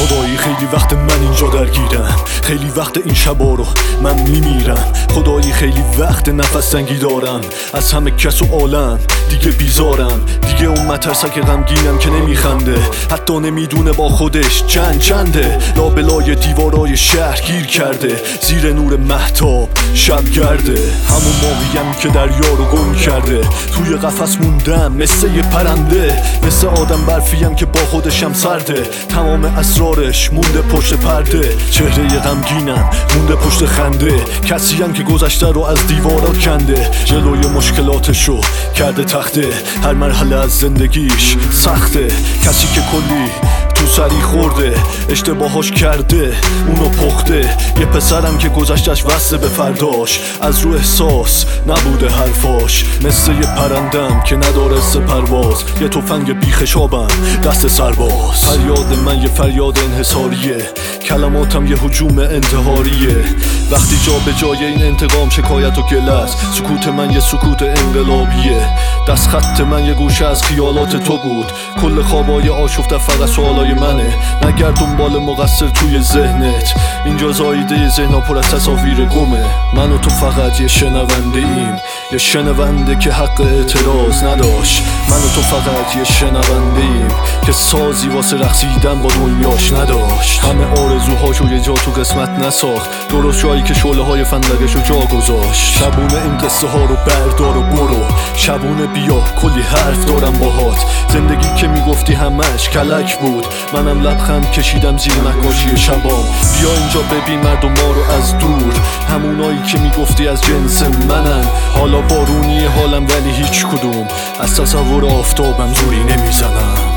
خدایی خیلی وقت من اینجا درگیرم، خیلی وقت این شبا رو من میمیرم. خدایی خیلی وقت نفس تنگی دارم، از همه کس و عالم دیگه بیزارم. دیگه اون مترسک غمگینم که نمیخنده، حتی نمیدونه با خودش چنده. لابلای دیوارای شهر گیر کرده، زیر نور مهتاب شب گرده. همون ماهیم که دریا رو گم کرده، توی قفس موندم مثل یه پرنده. مثل آدم برفیم که با خودشم سرده، تمام اسرارش مونده پشت پرده. چهره غمگینم مونده پشت خنده، کسیم که گذشته رو از دیوارا کنده. جلوی مشکلاتشو کرده تخته، هر مرحله از زندگیش سخته. کسی که کلی تو سری خورده، اشتباهاش کرده اونو پخته. یه پسرم که گذشتش وصله به فرداش، از رو احساس نبوده حرفاش. مثل یه پرندم که نداره پرواز، یه تفنگ بیخشابم دست سرباز. فریاد من یه فریاد انحصاریه، کلماتم یه هجوم انتحاریه. وقتی جا به جای این انتقام شکایت و گله، سکوت من یه سکوت انقلابیه. دست خط من یه گوشه از خیالات تو بود، کل خوابای آشفته فقط سوالای منه. نگرد دنبال مقصر توی ذهنت، اینجا زایده ذهنا پر از تصاویر گمه. من و تو فقط یه شنونده ایم، یه شنونده که حق اعتراض نداشت. من و تو فقط یه شنونده ایم که سازی واسه رقصیدن با دنیاش نداشت. همه آرزوهاشو یه جا تو قسمت نساخت، درست جایی که شعله های فندقشو جا گذاشت. شبونه این قصه ها رو بردار و برو، شبونه بیا کلی حرف دارم باهات. زندگی که میگفتی همش کلک بود، منم لبخند کشیدم زیر نقاشی شبام. بیا اینجا ببین مردم ما رو از دور، همونایی که میگفتی از جنس منن. حالا بارونی حالم ولی هیچ کدوم از تصور آفتابم زوری نمیزنم.